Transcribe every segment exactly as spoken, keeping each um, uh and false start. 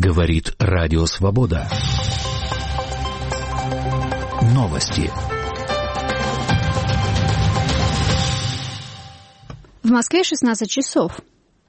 Говорит Радио Свобода. Новости. В Москве шестнадцать часов.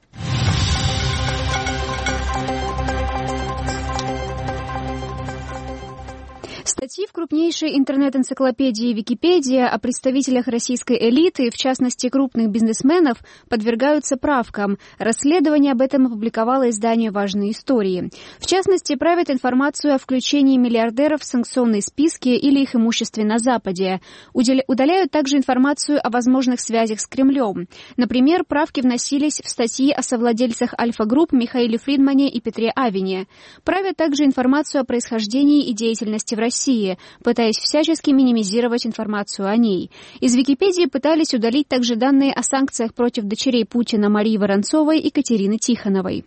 Статьи в крупнейшей интернет-энциклопедии «Википедия» о представителях российской элиты, в частности крупных бизнесменов, подвергаются правкам. Расследование об этом опубликовало издание «Важные истории». В частности, правят информацию о включении миллиардеров в санкционные списки или их имуществе на Западе. Удаляют также информацию о возможных связях с Кремлем. Например, правки вносились в статьи о совладельцах Альфа-групп Михаиле Фридмане и Петре Авине. Правят также информацию о происхождении и деятельности в России, пытаясь всячески минимизировать информацию о ней. Из Википедии пытались удалить также данные о санкциях против дочерей Путина Марии Воронцовой и Катерины Тихоновой.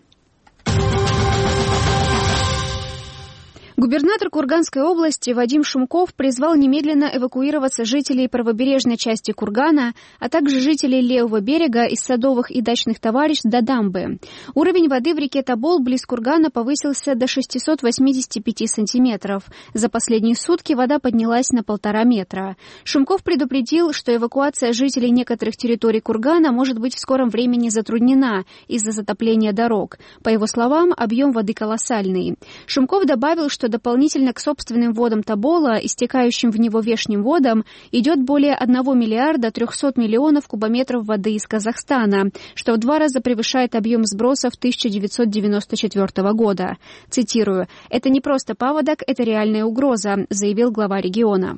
Губернатор Курганской области Вадим Шумков призвал немедленно эвакуироваться жителей правобережной части Кургана, а также жителей левого берега из садовых и дачных товарищ до дамбы. Уровень воды в реке Тобол близ Кургана повысился до шестисот восьмидесяти пяти сантиметров. За последние сутки вода поднялась на полтора метра. Шумков предупредил, что эвакуация жителей некоторых территорий Кургана может быть в скором времени затруднена из-за затопления дорог. По его словам, объем воды колоссальный. Шумков добавил, что дополнительно к собственным водам Тобола, истекающим в него внешним водам, идет более одного миллиарда трехсот миллионов кубометров воды из Казахстана, что в два раза превышает объем сбросов тысяча девятьсот девяносто четвёртого года. Цитирую: «Это не просто паводок, это реальная угроза», заявил глава региона.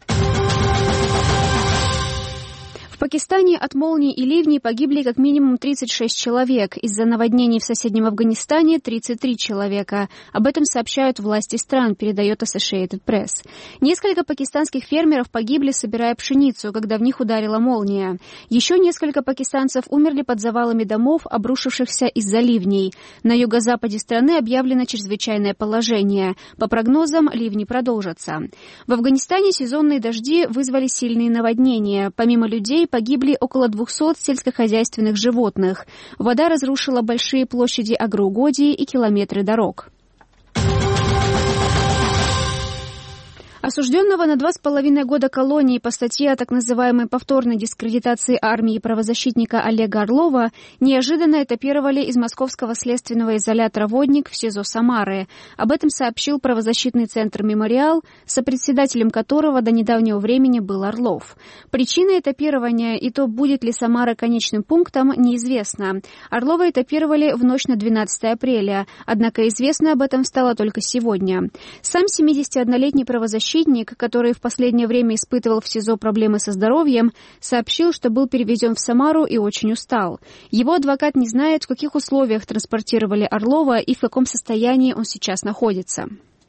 В Пакистане от молний и ливней погибли как минимум тридцать шесть человек. Из-за наводнений в соседнем Афганистане тридцать три человека. Об этом сообщают власти стран, передает Associated Press. Несколько пакистанских фермеров погибли, собирая пшеницу, когда в них ударила молния. Еще несколько пакистанцев умерли под завалами домов, обрушившихся из-за ливней. На юго-западе страны объявлено чрезвычайное положение. По прогнозам, ливни продолжатся. В Афганистане сезонные дожди вызвали сильные наводнения. Помимо людей, погибли около двухсот сельскохозяйственных животных. Вода разрушила большие площади агроугодий и километры дорог. Осужденного на два с половиной года колонии по статье о так называемой повторной дискредитации армии правозащитника Олега Орлова неожиданно этапировали из московского следственного изолятора «Водник» в СИЗО Самары. Об этом сообщил правозащитный центр «Мемориал», сопредседателем которого до недавнего времени был Орлов. Причина этапирования и то, будет ли Самара конечным пунктом, неизвестно. Орлова этапировали в ночь на двенадцатое апреля, однако известно об этом стало только сегодня. Сам семидесятиоднолетний правозащитник, который в последнее время испытывал в СИЗО проблемы со здоровьем, сообщил, что был перевезен в Самару и очень устал. Его адвокат не знает, в каких условиях транспортировали Орлова и в каком состоянии он сейчас находится.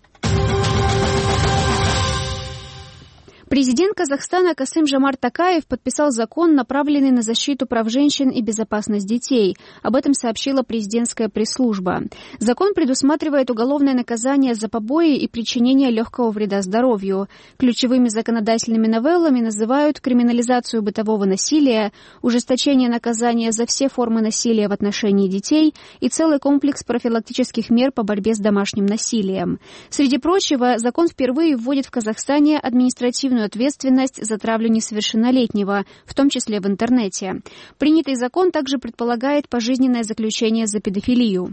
Президент Казахстана Касым-Жомарт Токаев подписал закон, направленный на защиту прав женщин и безопасность детей. Об этом сообщила президентская пресс-служба. Закон предусматривает уголовное наказание за побои и причинение легкого вреда здоровью. Ключевыми законодательными новеллами называют криминализацию бытового насилия, ужесточение наказания за все формы насилия в отношении детей и целый комплекс профилактических мер по борьбе с домашним насилием. Среди прочего, закон впервые вводит в Казахстане административную ответственность за травлю несовершеннолетнего, в том числе в интернете. Принятый закон также предполагает пожизненное заключение за педофилию.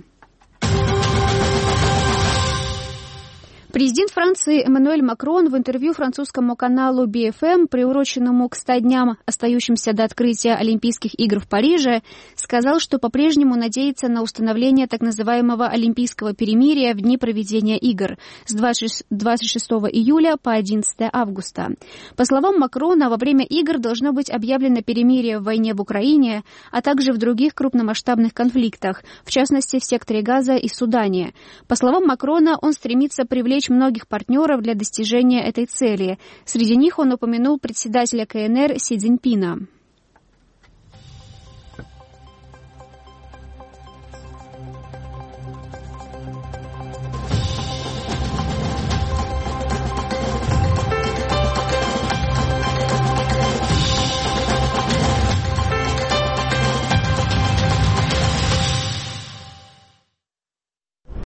Президент Франции Эммануэль Макрон в интервью французскому каналу би эф эм, приуроченному к ста дням, остающимся до открытия Олимпийских игр в Париже, сказал, что по-прежнему надеется на установление так называемого Олимпийского перемирия в дни проведения игр с двадцать шестого июля по одиннадцатое августа. По словам Макрона, во время игр должно быть объявлено перемирие в войне в Украине, а также в других крупномасштабных конфликтах, в частности в секторе Газа и Судане. По словам Макрона, он стремится привлечь многих партнеров для достижения этой цели. Среди них он упомянул председателя ка эн эр Си Цзиньпина.